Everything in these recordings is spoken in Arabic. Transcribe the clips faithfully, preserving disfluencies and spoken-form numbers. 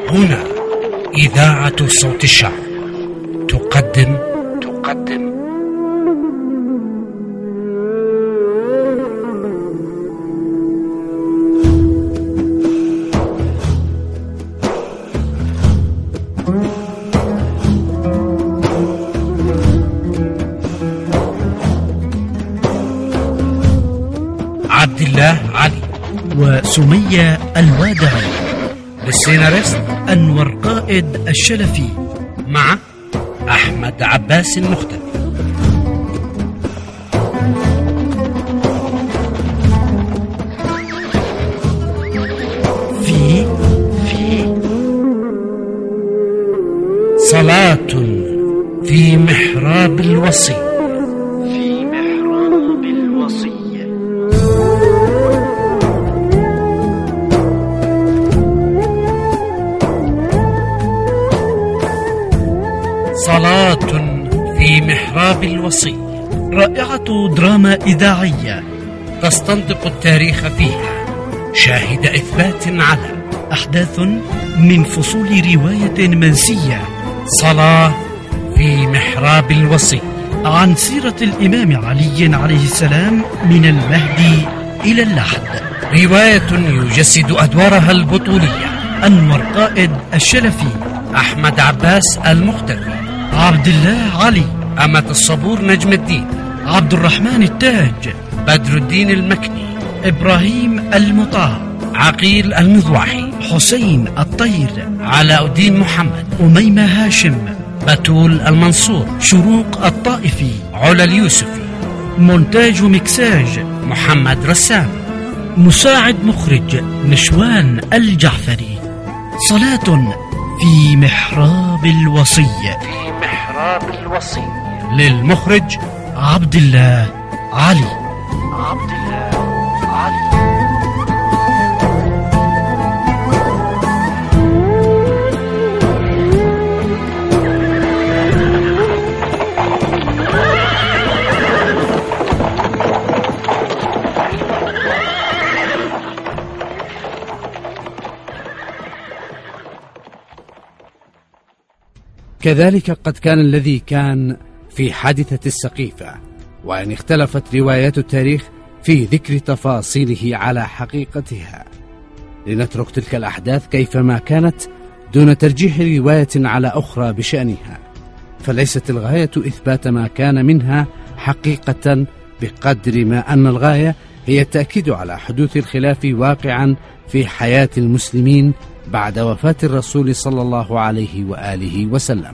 هنا إذاعة صوت الشعب تقدم تقدم عبد الله علي وسمية الوادعي. للسيناريست أنور قائد الشلفي مع أحمد عباس المختفي. في في صلاة في محراب الوصي. في محراب الوصي. صلاة في محراب الوصي، رائعة دراما إذاعية تستنطق التاريخ فيها شاهد إثبات على أحداث من فصول رواية منسية. صلاة في محراب الوصي، عن سيرة الإمام علي عليه السلام من المهدي إلى اللحد. رواية يجسد أدوارها البطولية أنور قائد الشلفي، أحمد عباس المختفي، عبد الله علي، أمة الصبور نجم الدين، عبد الرحمن التاج، بدر الدين المكني، إبراهيم المطاع، عقيل المضواحي، حسين الطير، علاء الدين محمد، أميمة هاشم، بتول المنصور، شروق الطائفي، علا اليوسفي. مونتاج ومكساج محمد رسام. مساعد مخرج نشوان الجعفري. صلاة في محراب الوصي. في محراب الوصي، للمخرج عبد الله علي. عبد الله علي. كذلك قد كان الذي كان في حادثة السقيفة، وإن اختلفت روايات التاريخ في ذكر تفاصيله على حقيقتها، لنترك تلك الأحداث كيفما كانت دون ترجيح رواية على أخرى بشأنها، فليست الغاية إثبات ما كان منها حقيقة بقدر ما أن الغاية هي التأكيد على حدوث الخلاف واقعا في حياة المسلمين بعد وفاة الرسول صلى الله عليه وآله وسلم.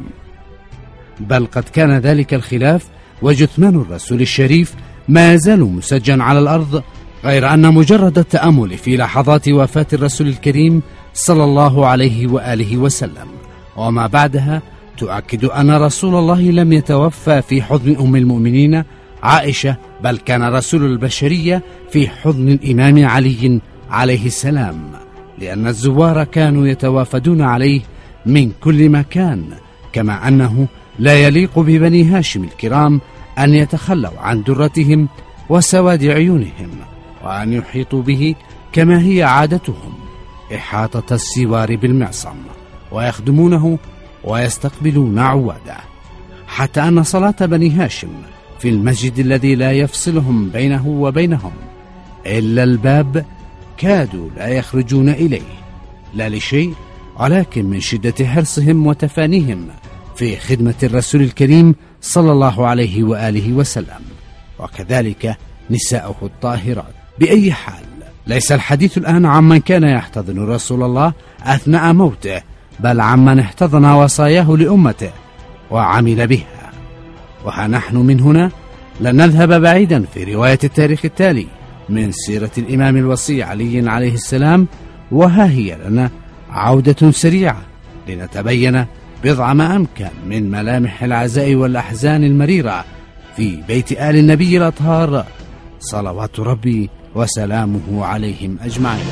بل قد كان ذلك الخلاف وجثمان الرسول الشريف ما يزال مسجا على الأرض، غير أن مجرد التأمل في لحظات وفاة الرسول الكريم صلى الله عليه وآله وسلم وما بعدها تؤكد أن رسول الله لم يتوفى في حضن أم المؤمنين عائشة، بل كان رسول البشرية في حضن الإمام علي عليه السلام، لأن الزوار كانوا يتوافدون عليه من كل مكان، كما أنه لا يليق ببني هاشم الكرام أن يتخلوا عن درتهم وسواد عيونهم، وأن يحيطوا به كما هي عادتهم إحاطة السوار بالمعصم، ويخدمونه ويستقبلون عواده، حتى أن صلاة بني هاشم في المسجد الذي لا يفصلهم بينه وبينهم إلا الباب كادوا لا يخرجون إليه، لا لشيء ولكن من شدة حرصهم وتفانيهم في خدمة الرسول الكريم صلى الله عليه وآله وسلم، وكذلك نساؤه الطاهرات. بأي حال، ليس الحديث الآن عمن كان يحتضن رسول الله أثناء موته، بل عمن احتضن وصاياه لأمته وعمل بها. وها نحن من هنا لن نذهب بعيدا في رواية التاريخ التالي من سيرة الإمام الوصي علي عليه السلام، وها هي لنا عودة سريعة لنتبين بضع ما أمكن من ملامح العزاء والأحزان المريرة في بيت آل النبي الأطهار صلوات ربي وسلامه عليهم أجمعين.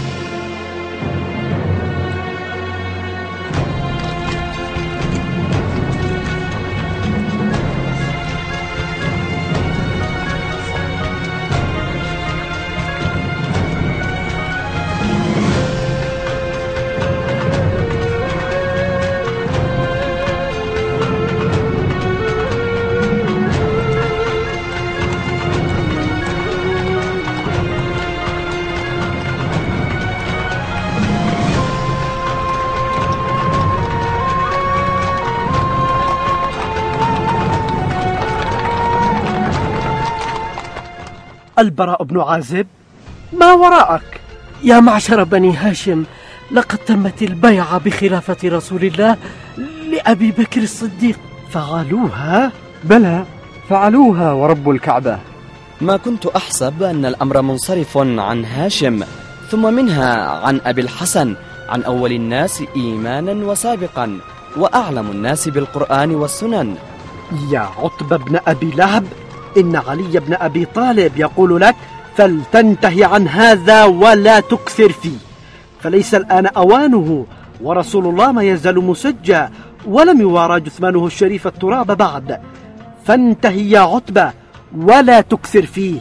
البراء بن عازب، ما وراءك؟ يا معشر بني هاشم، لقد تمت البيعة بخلافة رسول الله لأبي بكر الصديق. فعلوها؟ بلى فعلوها ورب الكعبة. ما كنت أحسب أن الأمر منصرف عن هاشم، ثم منها عن أبي الحسن، عن أول الناس إيمانا وسابقا، وأعلم الناس بالقرآن والسنن. يا عتبة بن أبي لهب، إن علي بن أبي طالب يقول لك فلتنتهي عن هذا ولا تكثر فيه، فليس الآن أوانه، ورسول الله ما يزال مسجى ولم يوارى جثمانه الشريف التراب بعد، فانتهي يا عتبة ولا تكثر فيه.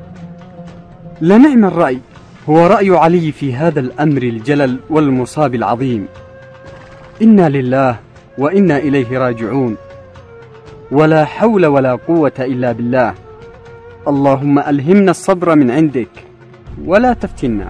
لنعم الرأي، هو رأي علي في هذا الأمر الجلل والمصاب العظيم. إنا لله وإنا إليه راجعون، ولا حول ولا قوة إلا بالله. اللهم ألهمنا الصبر من عندك ولا تفتنا.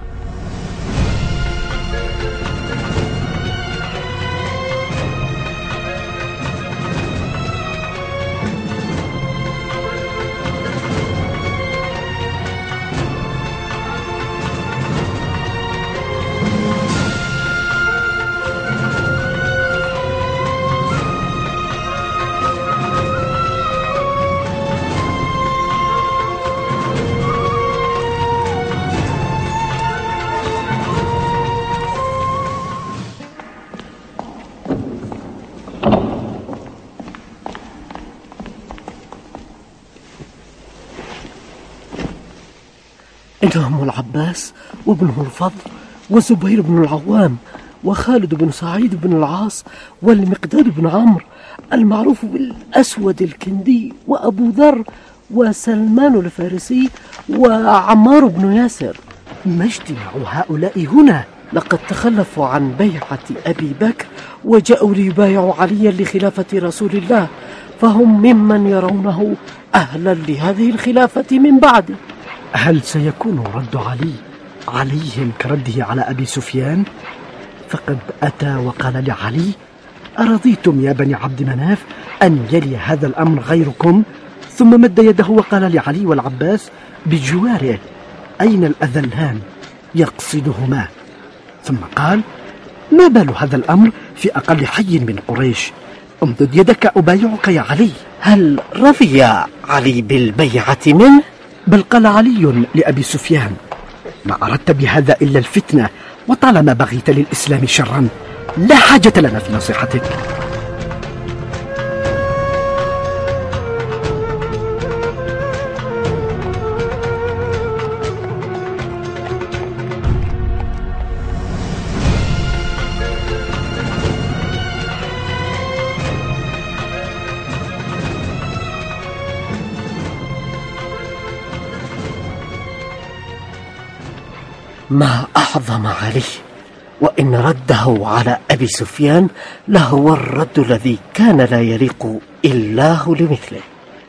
إنهم العباس وابنه الفضل وزبير بن العوام وخالد بن سعيد بن العاص والمقداد بن عمرو المعروف بالأسود الكندي وأبو ذر وسلمان الفارسي وعمار بن ياسر. ما اجتماع هؤلاء هنا؟ لقد تخلفوا عن بيعة أبي بكر وجاءوا ليبايعوا عليا لخلافة رسول الله، فهم ممن يرونه أهلا لهذه الخلافة من بعده. هل سيكون رد علي عليهم كرده على أبي سفيان؟ فقد أتى وقال لعلي: أرضيتم يا بني عبد مناف أن يلي هذا الأمر غيركم؟ ثم مد يده وقال لعلي والعباس بجواره: أين الأذلان؟ يقصدهما. ثم قال: ما بال هذا الأمر في أقل حي من قريش؟ امدد يدك أبايعك يا علي. هل رضي علي بالبيعة منه؟ بل قال علي لأبي سفيان: ما أردت بهذا إلا الفتنة، وطالما بغيت للإسلام شرا لا حاجة لنا في نصيحتك. ما أعظم علي، وإن رده على أبي سفيان لهو الرد الذي كان لا يليق إلا لمثله.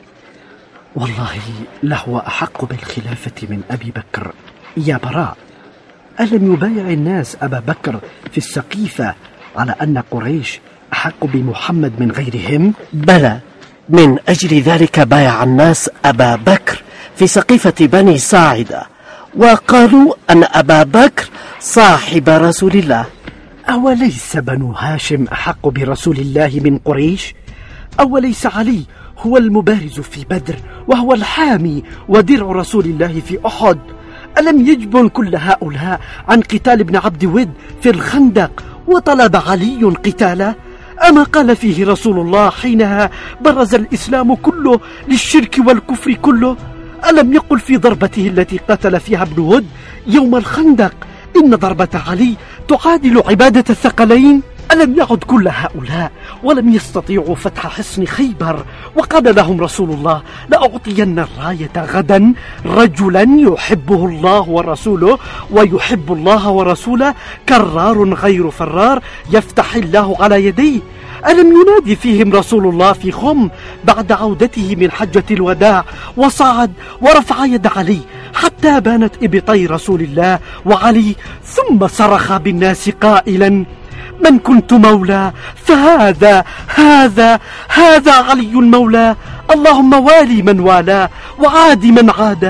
والله لهو أحق بالخلافة من أبي بكر يا براء. ألم يبايع الناس أبا بكر في السقيفة على أن قريش أحق بمحمد من غيرهم؟ بلى، من أجل ذلك بايع الناس أبا بكر في سقيفة بني ساعدة، وقالوا أن أبا بكر صاحب رسول الله. أوليس بنو هاشم أحق برسول الله من قريش؟ أوليس علي هو المبارز في بدر وهو الحامي ودرع رسول الله في أحد؟ ألم يجبن كل هؤلاء عن قتال ابن عبد ود في الخندق وطلب علي قتاله؟ أما قال فيه رسول الله حينها برز الإسلام كله للشرك والكفر كله؟ ألم يقل في ضربته التي قتل فيها ابن ود يوم الخندق إن ضربة علي تعادل عبادة الثقلين؟ ألم يعد كل هؤلاء ولم يستطيعوا فتح حصن خيبر وقال لهم رسول الله: لأعطين الراية غدا رجلا يحبه الله ورسوله ويحب الله ورسوله كرار غير فرار يفتح الله على يديه؟ ألم ينادي فيهم رسول الله في خم بعد عودته من حجة الوداع وصعد ورفع يد علي حتى بانت إبطي رسول الله وعلي، ثم صرخ بالناس قائلا: من كنت مولى فهذا هذا هذا علي المولى، اللهم والي من والاه وعاد من عاد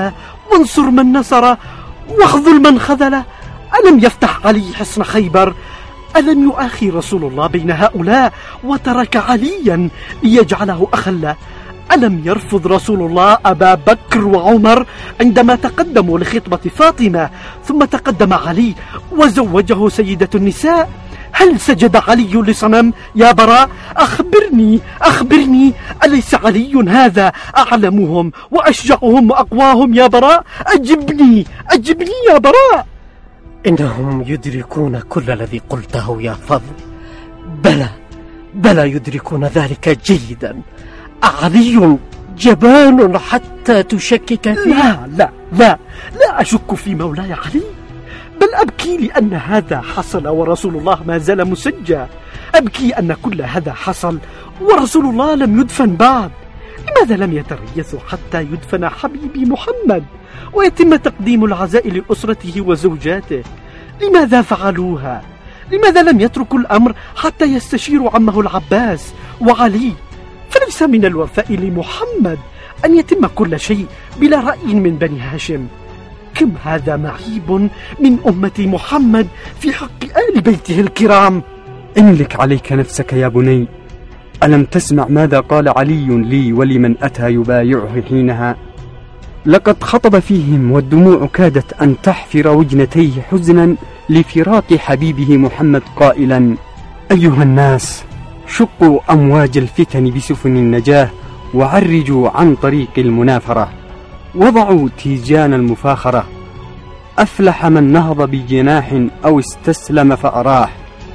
وانصر من نصر واخذل من خذل. ألم يفتح علي حصن خيبر؟ ألم يؤاخي رسول الله بين هؤلاء وترك عليا ليجعله أخلا؟ ألم يرفض رسول الله أبا بكر وعمر عندما تقدموا لخطبة فاطمة، ثم تقدم علي وزوجه سيدة النساء؟ هل سجد علي لصنم يا براء؟ أخبرني أخبرني، أليس علي هذا أعلمهم وأشجعهم وأقواهم يا براء؟ أجبني أجبني يا براء. إنهم يدركون كل الذي قلته يا فضل. بلى بلى يدركون ذلك جيدا. علي جبان حتى تشكك فيه. لا لا لا لا أشك في مولاي علي، بل أبكي لأن هذا حصل ورسول الله ما زال مسجى. أبكي أن كل هذا حصل ورسول الله لم يدفن بعد. لماذا لم يتريثوا حتى يدفن حبيبي محمد ويتم تقديم العزاء لأسرته وزوجاته؟ لماذا فعلوها؟ لماذا لم يتركوا الأمر حتى يستشيروا عمه العباس وعلي؟ فليس من الوفاء لمحمد أن يتم كل شيء بلا رأي من بني هاشم. كم هذا معيب من أمة محمد في حق آل بيته الكرام. املك عليك نفسك يا بني. ألم تسمع ماذا قال علي لي ولمن أتى يبايعه حينها؟ لقد خطب فيهم والدموع كادت أن تحفر وجنتيه حزنا لفراق حبيبه محمد قائلا: أيها الناس، شقوا أمواج الفتن بسفن النجاة وعرجوا عن طريق المنافرة، وضعوا تيجان المفاخرة. أفلح من نهض بجناح أو استسلم فأراح.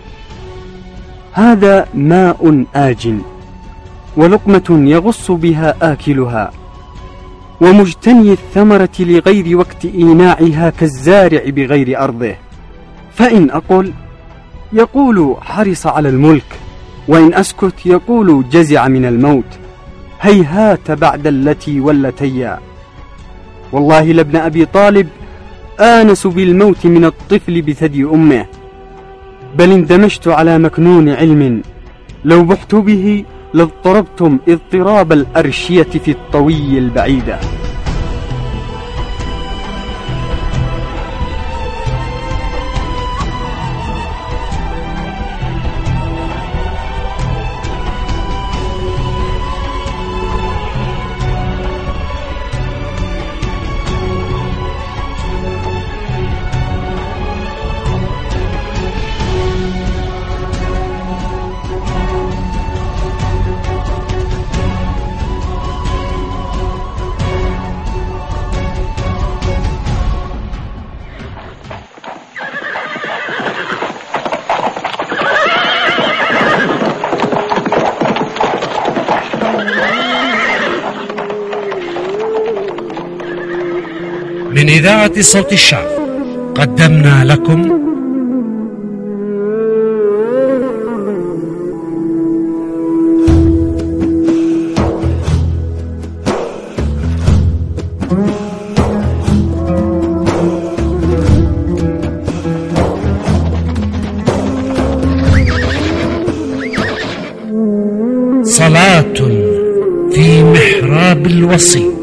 هذا ماء آجن ولقمة يغص بها آكلها، ومجتني الثمرة لغير وقت إيناعها كالزارع بغير أرضه. فإن أقول يقول حرص على الملك، وإن أسكت يقول جزع من الموت. هيهات بعد التي والتيا. والله لابن أبي طالب آنس بالموت من الطفل بثدي أمه، بل اندمجت على مكنون علم لو بحت به لاضطربتم اضطراب الأرشية في الطوي البعيدة. من إذاعة صوت الشعب قدمنا لكم صلاة في محراب الوصي.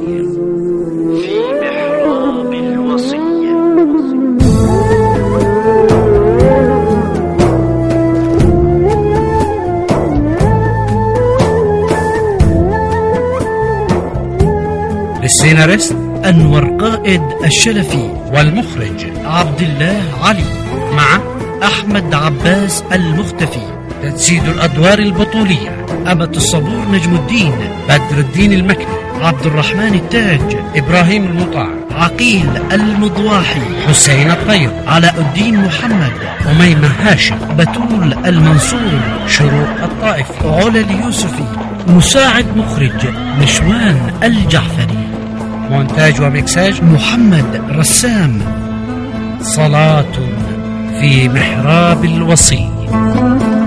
السيناريست أنور قائد الشلفي، والمخرج عبد الله علي، مع أحمد عباس المختفي. تجسيد الأدوار البطولية: أمة الصبور نجم الدين، بدر الدين المكي، عبد الرحمن التاج، إبراهيم المطاع، عقيل المضواحي، حسين الطيب، علاء الدين محمد، أميمة هاشم، بتول المنصور، شروق الطائف، علا اليوسفي. مساعد مخرج نشوان الجعفري. مونتاج ومكساج محمد رسام. صلاة في محراب الوصي.